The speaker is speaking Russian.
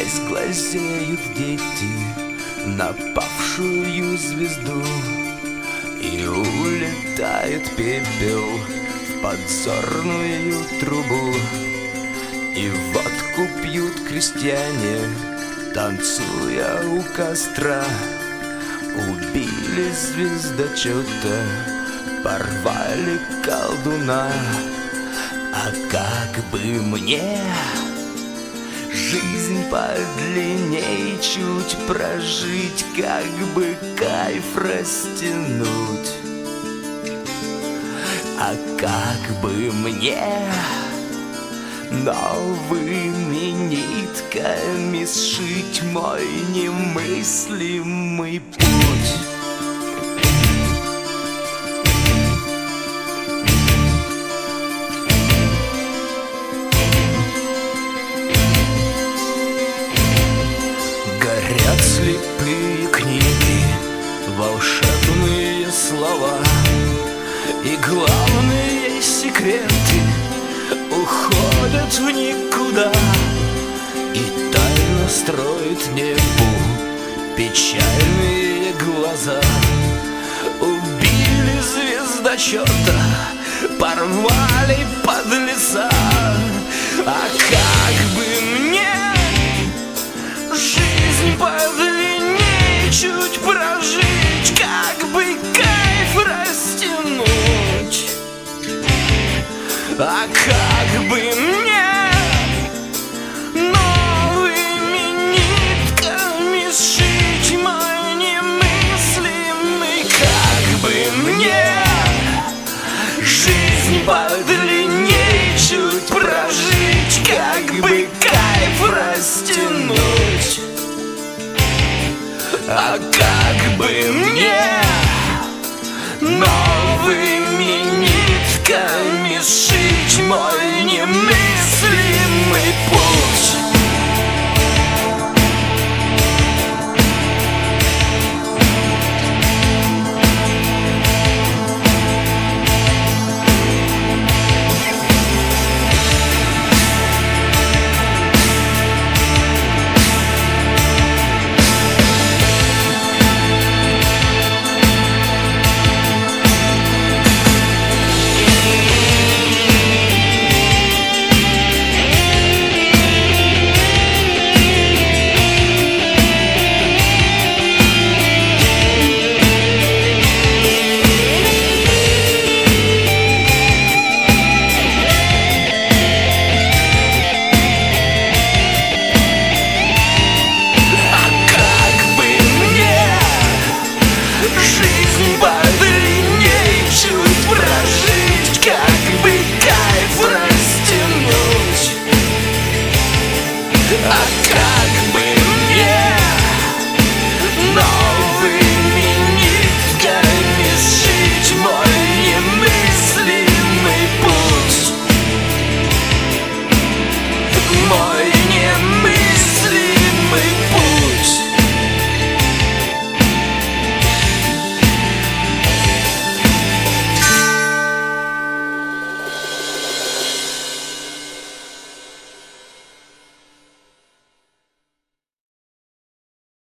Смеясь, глазеют дети на павшую звезду, и улетает пепел в подзорную трубу. И водку пьют крестьяне, танцуя у костра. Убили звездочета, порвали колдуна. А как бы мне жизнь подлинней чуть прожить, как бы кайф растянуть. А как бы мне новыми нитками сшить мой немыслимый путь. Горят слепые книги, волшебные слова, и главные секреты уходят в никуда. И тайно строит небу печальные глаза. Убили звездочета, порвали подлеца. А как бы мне жизнь подлинней чуть прожить, как бы кайф растянуть. А как бы мне новыми нитками сшить мой немыслимый, как бы мне жизнь подлинней чуть прожить, как бы кайф растянуть. А как бы